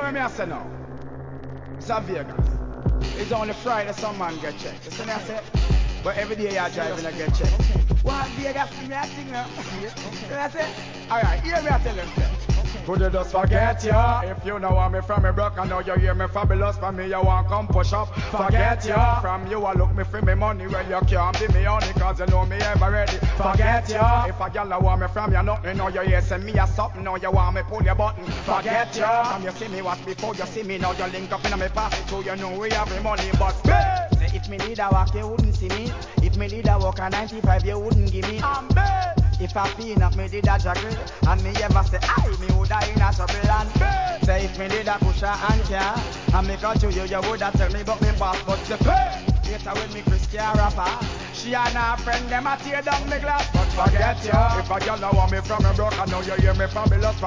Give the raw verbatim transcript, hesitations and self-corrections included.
what me I say now? It's a Vegas. It's only Friday some man get checked. You see me I say? But every day you're driving I get checked. One Vegas see me I think now. You see me I say? Alright, hear me I tell them say. Could you just forget ya? If you know want me from me broke, I know you hear me fabulous. For me you want come push up. Forget ya. From you I look me for me money. Well you can't be me honey, cause you know me ever ready. Forget ya. If a girl want me from you nothing, know you hear send me a something. Now you want me pull your button. Forget ya. From you see me watch before you see me. Now you link up in me pass it to you know we have the money. But babe, say if me need a walk you wouldn't see me. If me need a walk a ninety-five you wouldn't give me. I'm babe. If I feel up me did a juggle, and me ever say I me woulda in a trouble and babe. Say if me did a push a hand car, and me got you, you you woulda tell me about me boss, but you pay. Later when me Chris Kia rapper, she and her friend them a tear down me glass, but forget ya. If a girl now want me from me broke, I know you hear me fabulous.